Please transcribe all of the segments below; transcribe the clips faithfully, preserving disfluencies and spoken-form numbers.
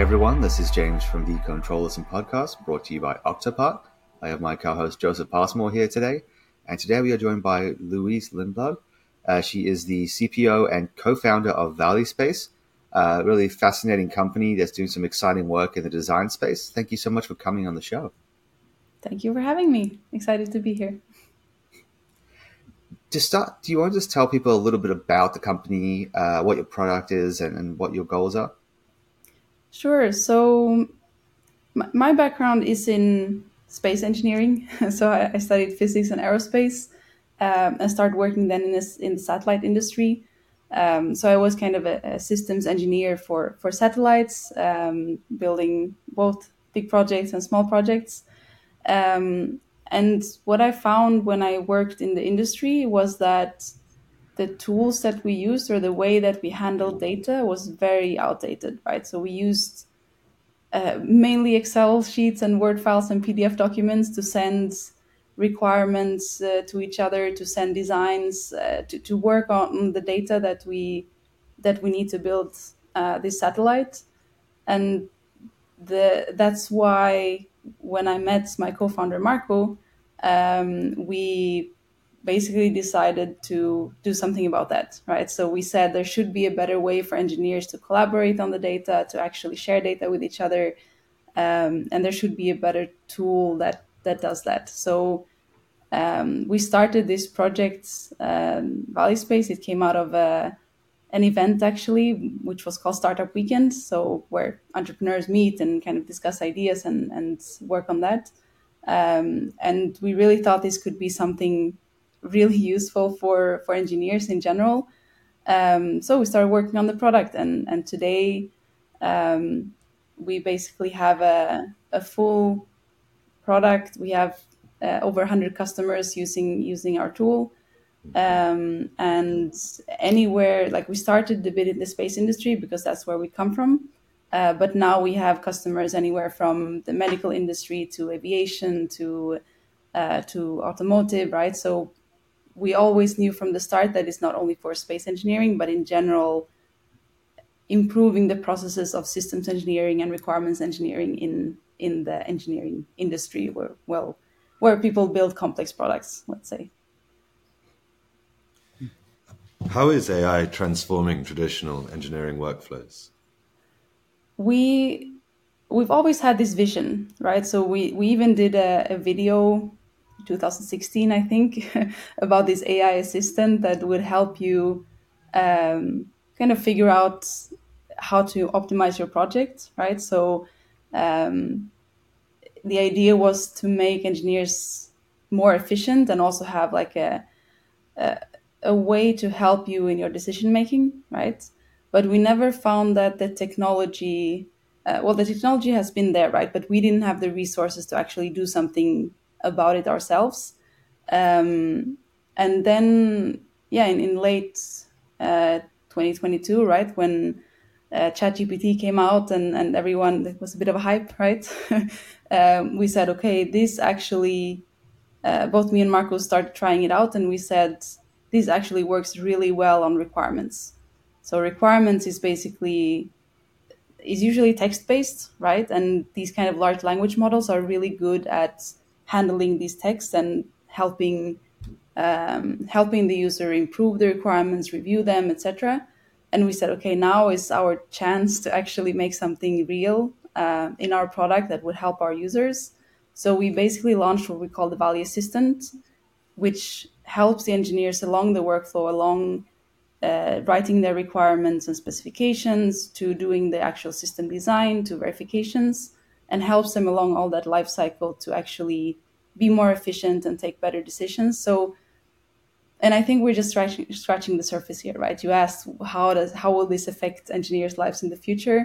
everyone, this is James from the Controllism Podcast, brought to you by Octopart. I have my co-host Joseph Passmore here today, and today we are joined by Louise Lindblad. Uh, she is the C P O and co-founder of ValleySpace, a really fascinating company that's doing some exciting work in the design space. Thank you so much for coming on the show. Thank you for having me. Excited to be here. To start, do you want to just tell people a little bit about the company, uh, what your product is, and, and what your goals are? Sure. So my background is in space engineering. So I studied physics and aerospace um, and started working then in this in the satellite industry. Um, so I was kind of a, a systems engineer for for satellites, um, building both big projects and small projects. Um, and what I found when I worked in the industry was that the tools that we used or the way that we handled data was very outdated, right? So we used uh, mainly Excel sheets and Word files and P D F documents to send requirements uh, to each other, to send designs, uh, to, to work on the data that we that we need to build uh, this satellite. And the that's why when I met my co-founder Marco, um, we basically decided to do something about that, right? So we said there should be a better way for engineers to collaborate on the data, to actually share data with each other, um, and there should be a better tool that that does that. So um, we started this project, um, ValleySpace. It came out of a an event actually, which was called Startup Weekend. So where entrepreneurs meet and kind of discuss ideas and, and work on that. Um, and we really thought this could be something really useful for, for engineers in general. Um, so we started working on the product, and, and today um, we basically have a, a full product. We have uh, over one hundred customers using using our tool. Um, and anywhere, like we started a bit in the space industry because that's where we come from. Uh, but now we have customers anywhere from the medical industry to aviation to uh, to automotive, right? So we always knew from the start that it's not only for space engineering, but in general, improving the processes of systems engineering and requirements engineering in in the engineering industry, where well, where people build complex products, let's say. How is A I transforming traditional engineering workflows? We we've always had this vision, right? So we we even did a, a video, twenty sixteen, I think, about this A I assistant that would help you um, kind of figure out how to optimize your project, right? So um, the idea was to make engineers more efficient and also have like a a, a way to help you in your decision making, right? But we never found that the technology, uh, well, the technology has been there, right? But we didn't have the resources to actually do something about it ourselves. Um, and then, yeah, in, in late uh, twenty twenty-two, right, when uh, ChatGPT came out and, and everyone, it was a bit of a hype, right? um, we said, okay, this actually uh, both me and Marco started trying it out, and we said this actually works really well on requirements. So requirements is basically is usually text based, right? And these kind of large language models are really good at handling these texts and helping um, helping the user improve the requirements, review them, et cetera. And we said, okay, now is our chance to actually make something real uh, in our product that would help our users. So we basically launched what we call the Value Assistant, which helps the engineers along the workflow, along uh, writing their requirements and specifications, to doing the actual system design, to verifications, and helps them along all that life cycle to actually be more efficient and take better decisions. So, and I think we're just scratching, scratching the surface here, right? You asked how does how will this affect engineers' lives in the future?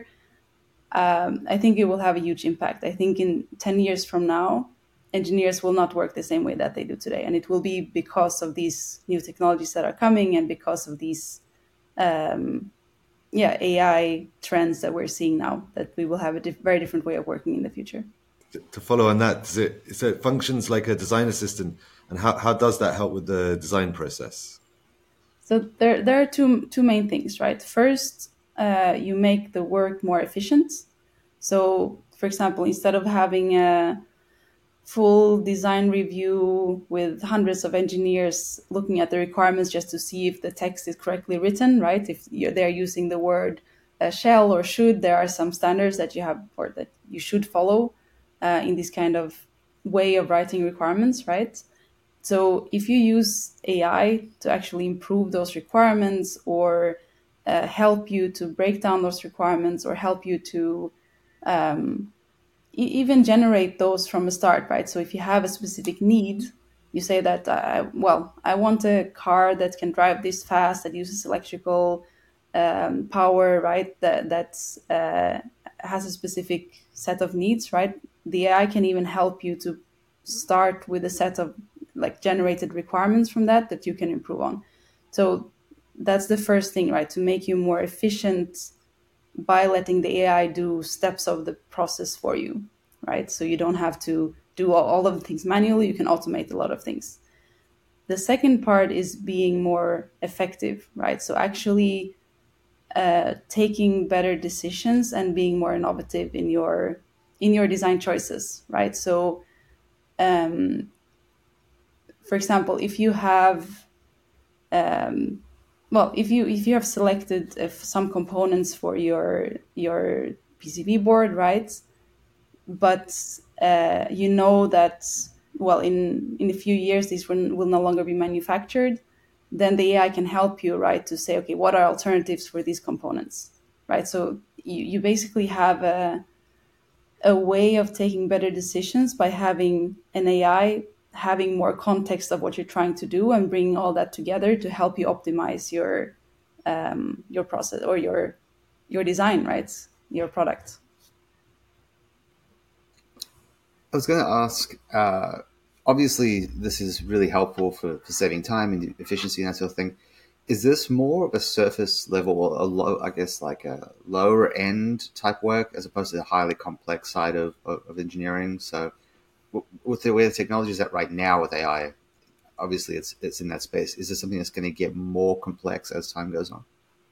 Um, I think it will have a huge impact. I think in ten years from now, engineers will not work the same way that they do today. And it will be because of these new technologies that are coming and because of these um, yeah, A I trends that we're seeing now, that we will have a diff- very different way of working in the future. To follow on that, does it, so it functions like a design assistant, and how, how does that help with the design process? So there, there are two two main things, right? First, uh, you make the work more efficient. So, for example, instead of having a full design review with hundreds of engineers looking at the requirements just to see if the text is correctly written, right? If you're, they're using the word uh, shall or should, there are some standards that you have or that you should follow uh, in this kind of way of writing requirements, right? So if you use A I to actually improve those requirements or uh, help you to break down those requirements or help you to um, even generate those from the start, right? So if you have a specific need, you say that, uh, well, I want a car that can drive this fast, that uses electrical um, power, right? That that's, uh, has a specific set of needs, right? The A I can even help you to start with a set of like generated requirements from that that you can improve on. So that's the first thing, right? To make you more efficient by letting the A I do steps of the process for you, right? So you don't have to do all, all of the things manually, you can automate a lot of things. The second part is being more effective, right? So actually uh, taking better decisions and being more innovative in your in your design choices, right? So um, for example, if you have um, well, if you if you have selected if some components for your your P C B board, right? But uh, you know that well, in in a few years these will, will no longer be manufactured. Then the A I can help you, right, to say, okay, what are alternatives for these components, right? So you, you basically have a a way of taking better decisions by having an A I having more context of what you're trying to do and bringing all that together to help you optimize your um, your process or your your design, right? Your product. I was going to ask, uh, obviously, this is really helpful for, for saving time and efficiency and that sort of thing. Is this more of a surface level or a low, I guess, like a lower end type work as opposed to the highly complex side of, of, of engineering? So, w- with the way the technology is at right now with A I, obviously it's it's in that space. Is this something that's going to get more complex as time goes on?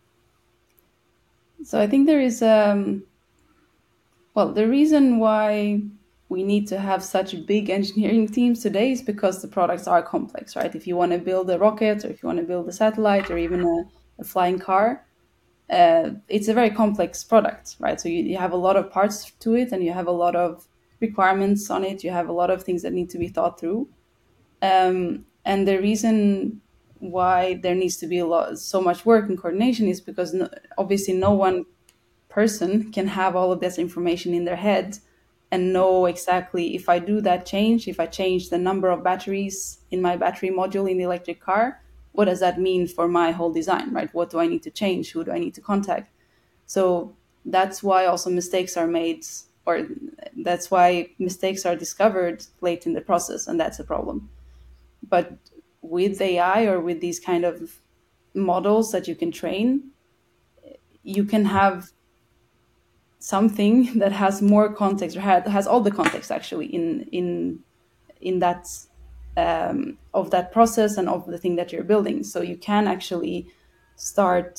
So I think there is um well, the reason why we need to have such big engineering teams today is because the products are complex, right? If you want to build a rocket or if you want to build a satellite or even a, a flying car, uh, it's a very complex product, right? So you, you have a lot of parts to it and you have a lot of requirements on it. You have a lot of things that need to be thought through. Um, and the reason why there needs to be a lot, so much work and coordination is because no, obviously no one person can have all of this information in their head and know exactly if I do that change, if I change the number of batteries in my battery module in the electric car, what does that mean for my whole design, right? What do I need to change? Who do I need to contact? So that's why also mistakes are made, or that's why mistakes are discovered late in the process, and that's a problem. But with A I or with these kind of models that you can train, you can have something that has more context or has all the context actually in in in that um, of that process and of the thing that you're building. So you can actually start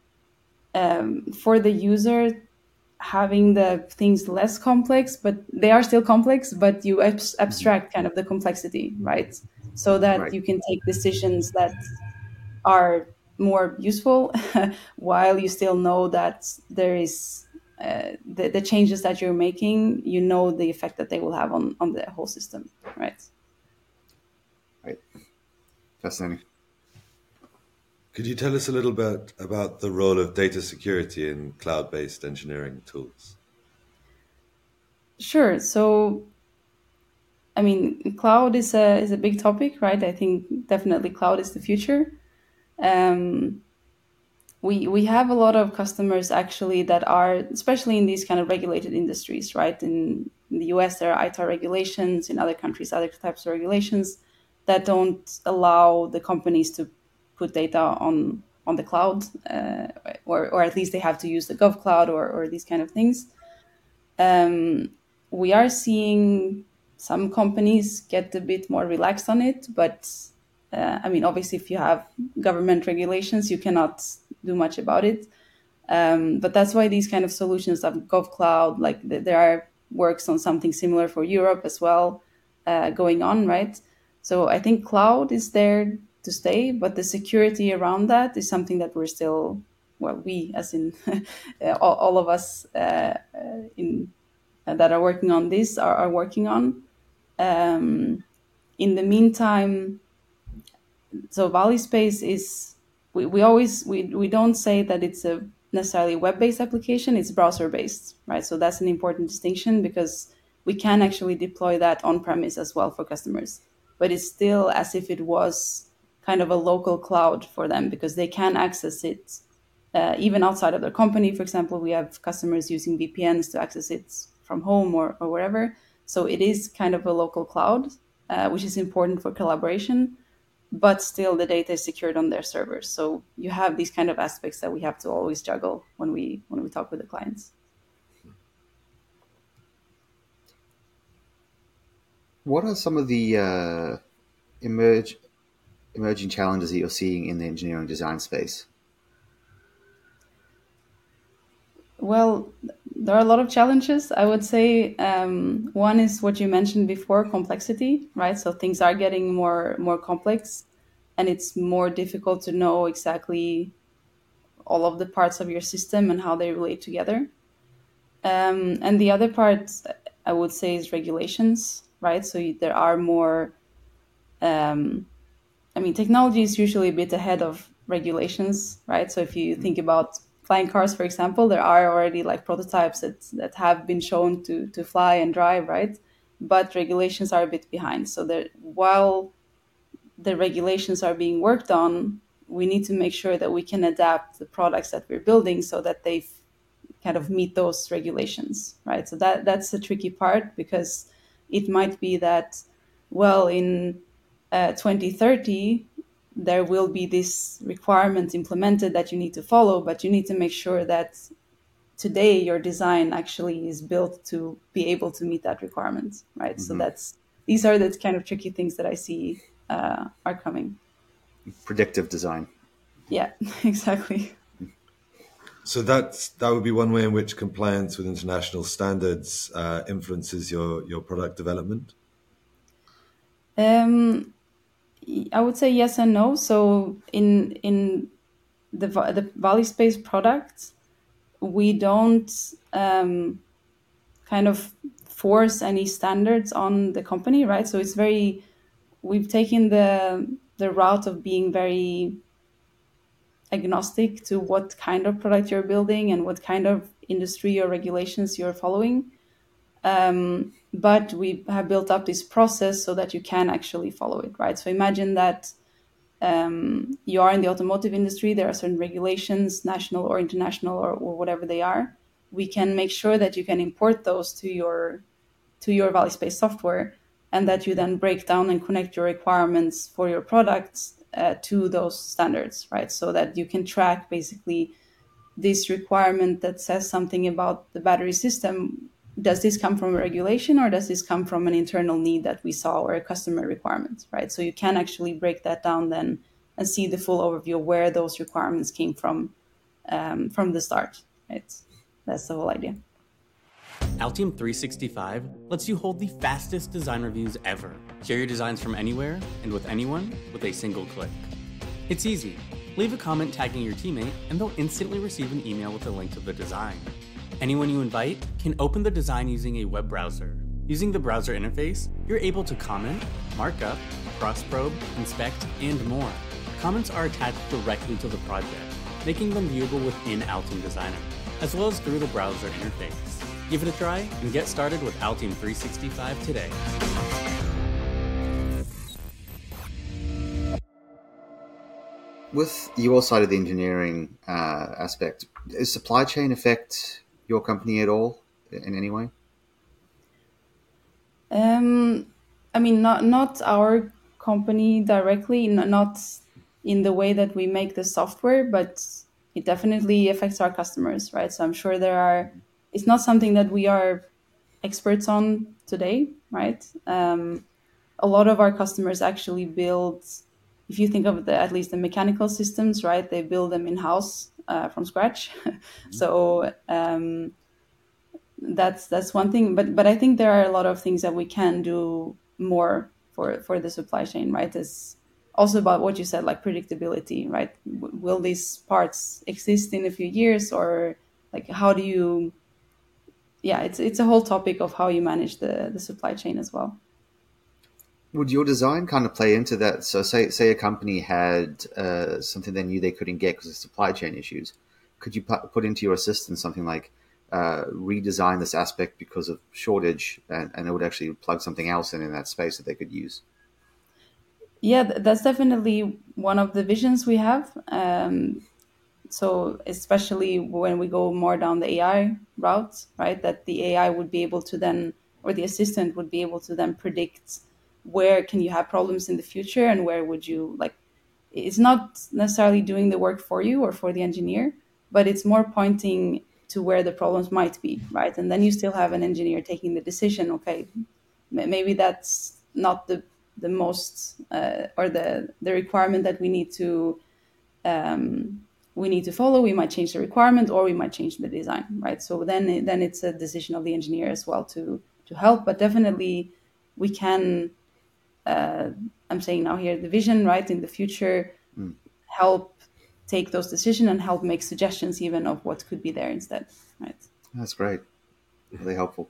um, for the user having the things less complex, but they are still complex, but you abs- abstract kind of the complexity, right? So that Right. you can take decisions that are more useful while you still know that there is uh, the, the changes that you're making, you know the effect that they will have on, on the whole system, right? Right. Fascinating. Could you tell us a little bit about the role of data security in cloud-based engineering tools? Sure. So, I mean, cloud is a is a big topic, right? I think definitely cloud is the future. Um, we we have a lot of customers actually that are, especially in these kind of regulated industries, right? In, in the U S, there are I T A R regulations. In other countries, other types of regulations that don't allow the companies to put data on on the cloud, uh, or or at least they have to use the Gov Cloud or or these kind of things. Um, we are seeing some companies get a bit more relaxed on it, but uh, I mean, obviously, if you have government regulations, you cannot do much about it. Um, but that's why these kind of solutions of GovCloud, like th- there are works on something similar for Europe as well, uh, going on, right? So I think cloud is there to stay, but the security around that is something that we're still, well, we as in all, all of us uh, uh, in uh, that are working on this are, are working on. Um, in the meantime, so ValleySpace is we, we always we, we don't say that it's a necessarily web-based application, it's browser-based, right? So that's an important distinction because we can actually deploy that on-premise as well for customers, but it's still as if it was kind of a local cloud for them because they can access it uh, even outside of their company. For example, we have customers using V P Ns to access it from home or, or wherever. So it is kind of a local cloud, uh, which is important for collaboration, but still the data is secured on their servers. So you have these kind of aspects that we have to always juggle when we when we talk with the clients. What are some of the uh, emerge, emerging challenges that you're seeing in the engineering design space? Well, there are a lot of challenges. I would say um, one is what you mentioned before, complexity, right? So things are getting more more complex, and it's more difficult to know exactly all of the parts of your system and how they relate together. Um, and the other part, I would say, is regulations, right? So you, there are more. Um, I mean, technology is usually a bit ahead of regulations, right? So if you think about flying cars, for example, there are already like prototypes that that have been shown to to fly and drive, right? But regulations are a bit behind. So that while the regulations are being worked on, we need to make sure that we can adapt the products that we're building so that they f- kind of meet those regulations, right? So that that's the tricky part because it might be that, well, in uh, twenty thirty, there will be this requirement implemented that you need to follow, but you need to make sure that today your design actually is built to be able to meet that requirement, right? So Mm-hmm. that's these are the kind of tricky things that I see uh, are coming. Predictive design. Yeah, exactly. So that's that would be one way in which compliance with international standards uh, influences your your product development. Um, I would say yes and no. So in in the the ValleySpace product, we don't um, kind of force any standards on the company, right? So it's very we've taken the the route of being very agnostic to what kind of product you're building and what kind of industry or regulations you're following. Um, but we have built up this process so that you can actually follow it, right? So imagine that um, you are in the automotive industry, there are certain regulations, national or international or, or whatever they are. We can make sure that you can import those to your to your ValleySpace software, and that you then break down and connect your requirements for your products uh, to those standards, right? So that you can track basically this requirement that says something about the battery system. Does this come from a regulation or does this come from an internal need that we saw or a customer requirement, right? So you can actually break that down then and see the full overview of where those requirements came from um, from the start, right? That's the whole idea. Altium three sixty-five lets you hold the fastest design reviews ever. Share your designs from anywhere and with anyone with a single click. It's easy. Leave a comment tagging your teammate and they'll instantly receive an email with a link to the design. Anyone you invite can open the design using a web browser. Using the browser interface, you're able to comment, mark up, cross-probe, inspect, and more. Comments are attached directly to the project, making them viewable within Altium Designer, as well as through the browser interface. Give it a try and get started with Altium three sixty-five today. With your side of the engineering uh, aspect, does supply chain affect your company at all in any way? Um, I mean, not not our company directly, n- not in the way that we make the software, but it definitely affects our customers, right? So I'm sure there are. It's not something that we are experts on today, right? Um, a lot of our customers actually build. If you think of the at least the mechanical systems, right? They build them in house, uh, from scratch. So um, that's that's one thing. But but I think there are a lot of things that we can do more for for the supply chain, right? It's also about what you said, like predictability, right? W- will these parts exist in a few years, or like how do you? Yeah, it's it's a whole topic of how you manage the the supply chain as well. Would your design kind of play into that? So, say say a company had uh, something they knew they couldn't get because of supply chain issues. Could you pu- put into your assistant something like uh, redesign this aspect because of shortage, and, and it would actually plug something else in in that space that they could use? Yeah, th- that's definitely one of the visions we have. Um, so especially when we go more down the A I route, right? That the A I would be able to then, or the assistant would be able to then predict where can you have problems in the future and where would you like. It's not necessarily doing the work for you or for the engineer, but it's more pointing to where the problems might be, right? And then you still have an engineer taking the decision. Okay, m- maybe that's not the the most uh, or the the requirement that we need to um, we need to follow. We might change the requirement or we might change the design, right? So then then it's a decision of the engineer as well to to help. But definitely we can. Uh, I'm saying now here the vision, right? In the future, Mm, help take those decisions and help make suggestions even of what could be there instead, right? that's great. Really helpful.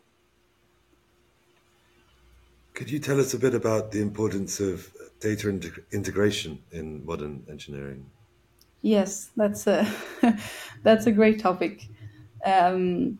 Could you tell us a bit about the importance of data integ- integration in modern engineering? Yes, that's a that's a great topic. Um,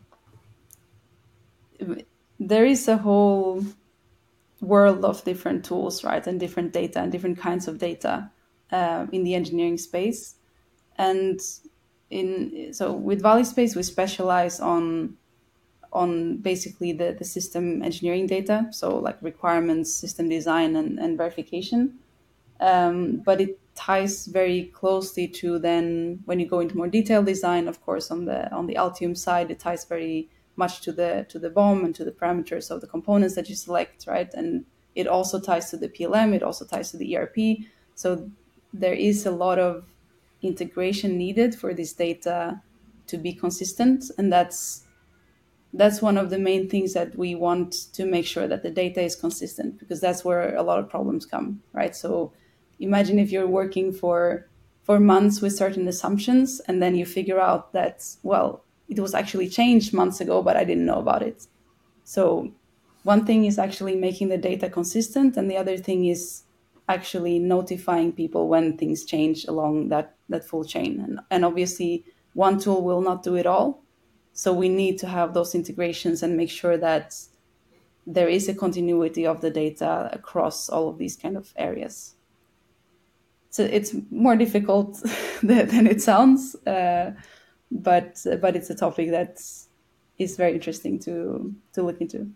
there is a whole world of different tools, right, and different data and different kinds of data uh, in the engineering space. And in so with Valley Space, we specialize on on basically the, the system engineering data, so like requirements, system design, and, and verification. Um, but it ties very closely to then when you go into more detailed design, of course, on the on the Altium side, it ties very much to the to the B O M and to the parameters of the components that you select, right? And it also ties to the P L M, it also ties to the E R P. So there is a lot of integration needed for this data to be consistent, and that's that's one of the main things that we want to make sure that the data is consistent, because that's where a lot of problems come, right? So imagine if you're working for for months with certain assumptions and then you figure out that, well, it was actually changed months ago but I didn't know about it. So one thing is actually making the data consistent, and the other thing is actually notifying people when things change along that that full chain. And, and obviously one tool will not do it all, so we need to have those integrations and make sure that there is a continuity of the data across all of these kind of areas. So it's more difficult than than it sounds, uh, but but it's a topic that is very interesting to to look into.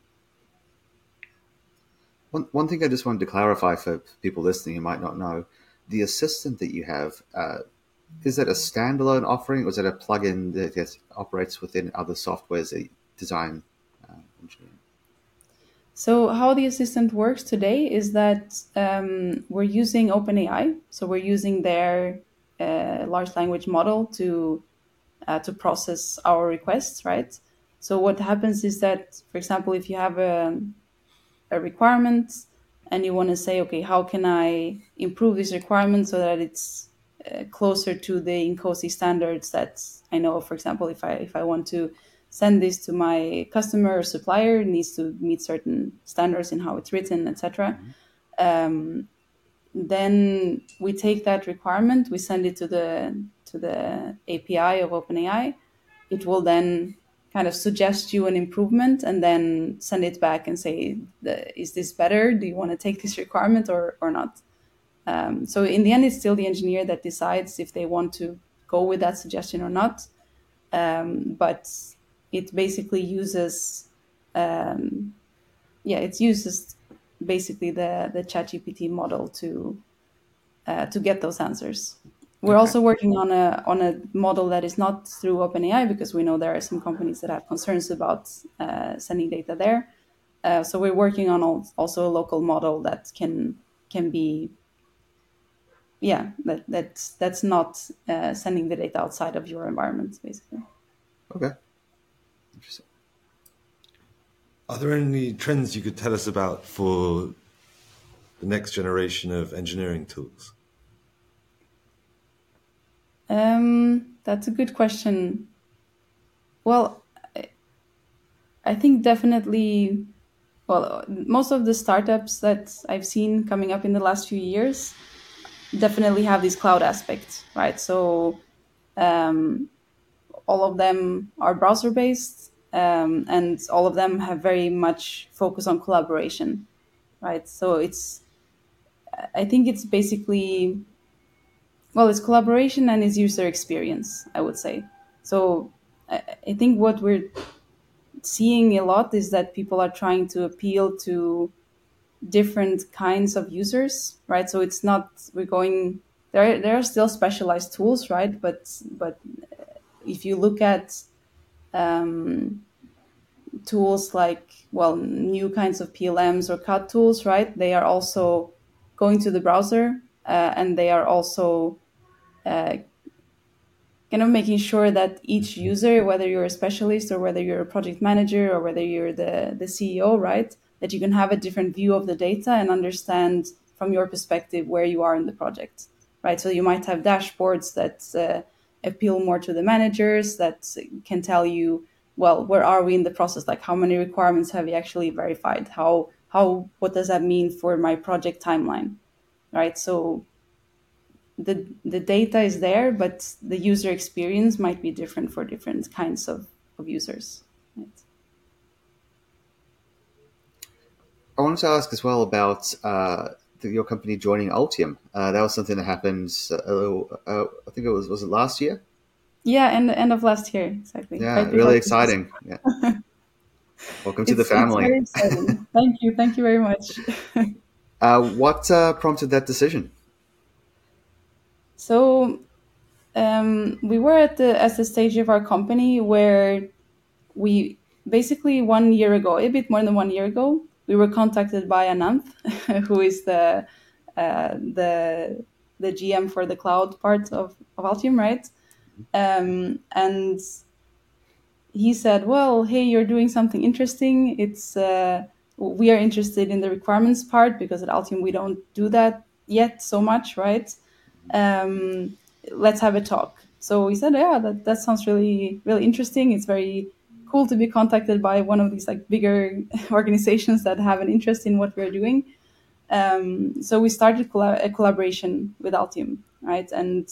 One, one thing I just wanted to clarify for people listening who might not know, the assistant that you have, uh, is that a standalone offering or is it a plugin that yes, operates within other softwares that you design uh, engineering? So how the assistant works today is that um, we're using OpenAI. So we're using their uh, large language model to uh, to process our requests, right? So what happens is that, for example, if you have a, a requirement and you want to say, okay, how can I improve this requirement so that it's uh, closer to the INCOSI standards that I know, for example, if I if I want to send this to my customer or supplier, it needs to meet certain standards in how it's written, et cetera. Um, then we take that requirement, we send it to the to the A P I of OpenAI. It will then kind of suggest you an improvement and then send it back and say, is this better? Do you want to take this requirement or, or not? Um, so in the end, it's still the engineer that decides if they want to go with that suggestion or not. Um, but it basically uses, um, yeah, it uses basically the the ChatGPT model to uh, to get those answers. We're Okay. also working on a on a model that is not through OpenAI, because we know there are some companies that have concerns about uh, sending data there. Uh, so we're working on al- also a local model that can can be yeah, that that's that's not uh, sending the data outside of your environment, basically. Okay. Interesting. Are there any trends you could tell us about for the next generation of engineering tools? Um, that's a good question. Well, I, I think definitely, well, most of the startups that I've seen coming up in the last few years definitely have this cloud aspect, right? So um, all of them are browser based, um, and all of them have very much focus on collaboration, right? So it's, I think it's basically, well, it's collaboration and it's user experience, I would say. So I, I think what we're seeing a lot is that people are trying to appeal to different kinds of users, right? So it's not, we're going, there there are still specialized tools, right? But but if you look at um, tools like, well, new kinds of P L Ms or C A D tools, right? They are also going to the browser, uh, and they are also uh, kind of making sure that each user, whether you're a specialist or whether you're a project manager or whether you're the, the C E O, right, that you can have a different view of the data and understand from your perspective where you are in the project, right? So you might have dashboards that uh, appeal more to the managers, that can tell you, well, where are we in the process? Like, how many requirements have you actually verified? How, how, what does that mean for my project timeline, right? So the the data is there, but the user experience might be different for different kinds of, of users. Right? I wanted to ask as well about uh, the, your company joining Altium. Uh, that was something that happened a little, uh, I think it was, was it last year? Yeah, and the end of last year, exactly. Yeah, Right before really Christmas. exciting. Yeah. Welcome to the It's it's family. very exciting. Thank you, thank you very much. Uh, what uh, prompted that decision? So um, we were at the at the stage of our company where we basically one year ago, a bit more than one year ago, we were contacted by Ananth, who is the uh, the the G M for the cloud part of, of Altium, right? Um, and he said, "Well, hey, you're doing something interesting. It's uh, we are interested in the requirements part because at Altium we don't do that yet so much, right? Um, let's have a talk." So we said, "Yeah, that, that sounds really really interesting. It's very cool to be contacted by one of these like bigger organizations that have an interest in what we're doing." Um, so we started colla- a collaboration with Altium, right? And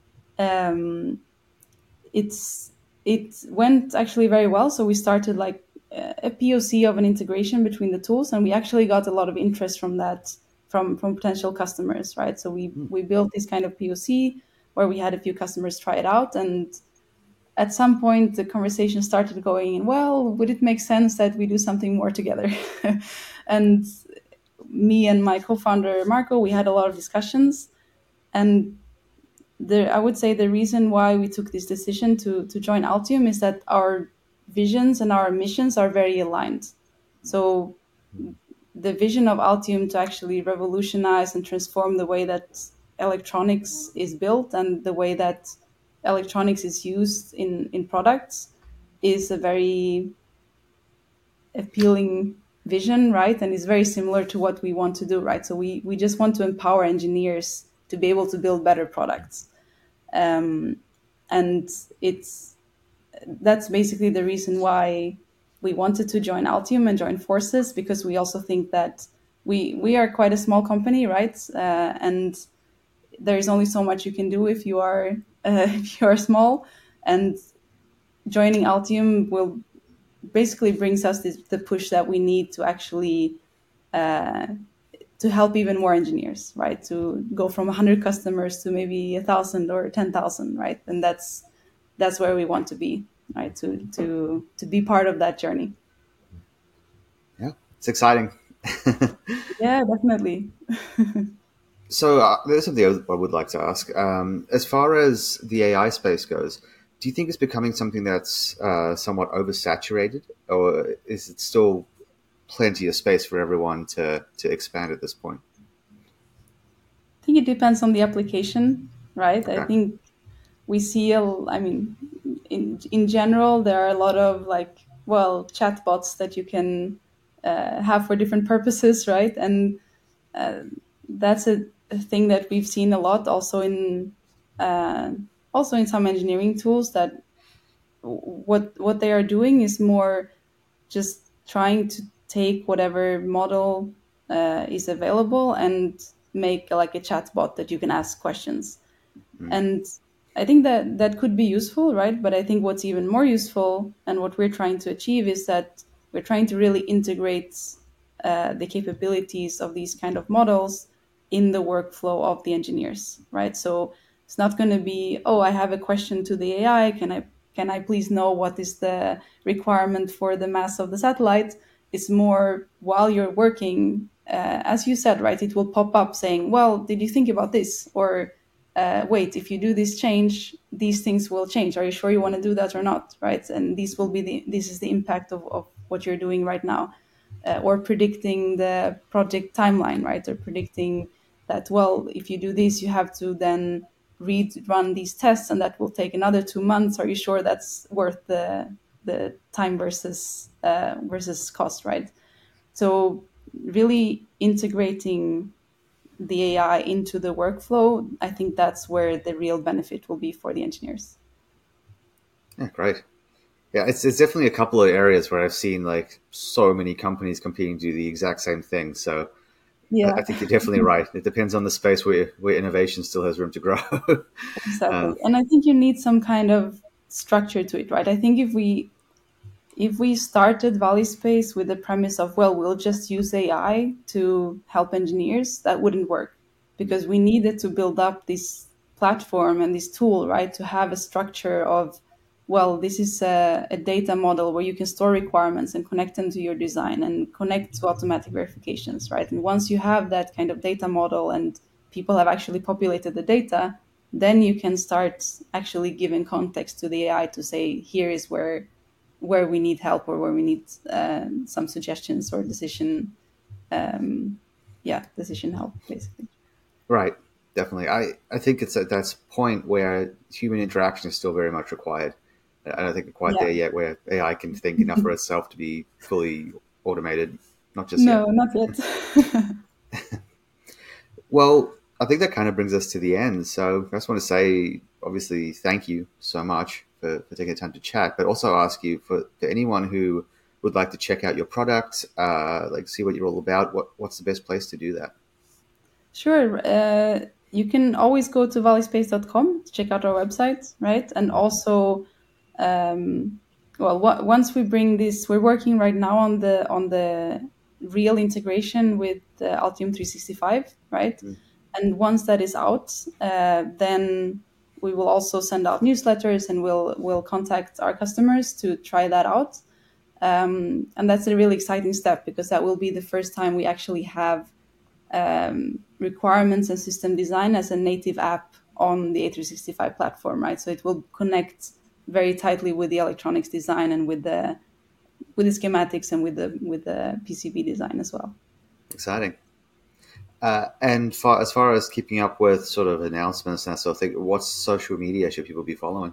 um, it's it went actually very well. So we started like a P O C of an integration between the tools, and we actually got a lot of interest from that from from potential customers, right? So we we built this kind of P O C where we had a few customers try it out, and at some point the conversation started going, well, would it make sense that we do something more together? And me and my co-founder Marco, we had a lot of discussions, and the I would say the reason why we took this decision to to join Altium is that our visions and our missions are very aligned. So the vision of Altium to actually revolutionize and transform the way that electronics is built and the way that electronics is used in in products is a very appealing vision, right? And it's very similar to what we want to do, right? So we we just want to empower engineers to be able to build better products. Um, and it's that's basically the reason why we wanted to join Altium and join forces, because we also think that we we are quite a small company, right? Uh, and there is only so much you can do if you are uh, if you are small, and joining Altium will basically brings us this, the push that we need to actually uh, to help even more engineers, right? To go from one hundred customers to maybe a thousand or ten thousand, right? And that's that's where we want to be, right? To to to be part of that journey. Yeah, it's exciting. Yeah, definitely. So uh, there's something I would like to ask. Um, as far as the A I space goes, do you think it's becoming something that's uh, somewhat oversaturated, or is it still plenty of space for everyone to, to expand at this point? think it depends on the application, right? Okay. I think we see, a, I mean, in in general, there are a lot of like, well, chatbots that you can uh, have for different purposes, right? And uh, that's a, a thing that we've seen a lot also in uh, also in some engineering tools, that what what they are doing is more just trying to take whatever model uh, is available and make like a chatbot that you can ask questions. Mm. And I think that that could be useful, right? But I think what's even more useful and what we're trying to achieve is that we're trying to really integrate uh, the capabilities of these kind of models in the workflow of the engineers, right? So it's not going to be, oh, I have a question to the A I. Can I can I please know what is the requirement for the mass of the satellite? It's more while you're working, uh, as you said, right? It will pop up saying, well, did you think about this? Or uh, wait, if you do this change, these things will change. Are you sure you want to do that or not? Right? And this will be the this is the impact of, of what you're doing right now, uh, or predicting the project timeline, right? Or predicting that, well, if you do this, you have to then read run these tests, and that will take another two months. Are you sure that's worth the the time versus uh, versus cost, right? So really integrating the A I into the workflow, I think that's where the real benefit will be for the engineers. Yeah, great. Yeah, it's it's definitely a couple of areas where I've seen like so many companies competing to do the exact same thing. So I, Yeah, I think you're definitely right. It depends on the space where where innovation still has room to grow. exactly. um, And I think you need some kind of structure to it, right? I think if we if we started Valley Space with the premise of, well, we'll just use A I to help engineers, that wouldn't work, because we needed to build up this platform and this tool, right, to have a structure of, well, this is a, a data model where you can store requirements and connect them to your design and connect to automatic verifications, right? And once you have that kind of data model and people have actually populated the data, then you can start actually giving context to the A I to say, here is where where we need help, or where we need uh, some suggestions or decision, um, yeah, decision help, basically. right, definitely. I, I think it's at that point where human interaction is still very much required. I don't think we're quite Yeah. there yet where A I can think enough for itself to be fully automated. Not just yet. No, not yet. Well, I think that kind of brings us to the end. So I just want to say, obviously, thank you so much for, for taking the time to chat, but also ask you for, for anyone who would like to check out your product, uh, like see what you're all about, what, what's the best place to do that? Sure. Uh, you can always go to valley space dot com to check out our website, right? And also, um, well, w- once we bring this, we're working right now on the on the real integration with the Altium three sixty-five, right? Mm. And once that is out, uh, then we will also send out newsletters, and we'll we'll contact our customers to try that out. Um, and that's a really exciting step, because that will be the first time we actually have um, requirements and system design as a native app on the A three sixty-five platform, right? So it will connect very tightly with the electronics design and with the with the schematics and with the with the P C B design as well. Exciting. Uh, and for, as far as keeping up with sort of announcements and that sort of thing, what social media should people be following?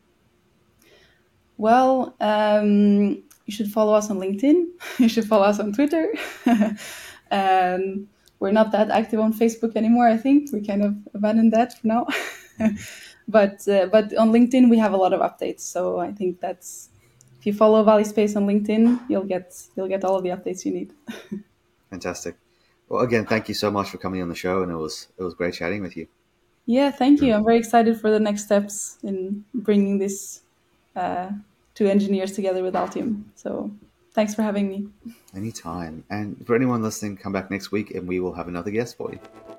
Well, um, you should follow us on LinkedIn. You should follow us on Twitter. um, we're not that active on Facebook anymore. I think we kind of abandoned that for now. but uh, but on LinkedIn we have a lot of updates. So I think that's, if you follow Valley Space on LinkedIn, you'll get you'll get all of the updates you need. Fantastic. Well, again, thank you so much for coming on the show, and it was it was great chatting with you. Yeah, thank you. I'm very excited for the next steps in bringing this uh, two engineers together with Altium. So thanks for having me. Anytime. And for anyone listening, come back next week and we will have another guest for you.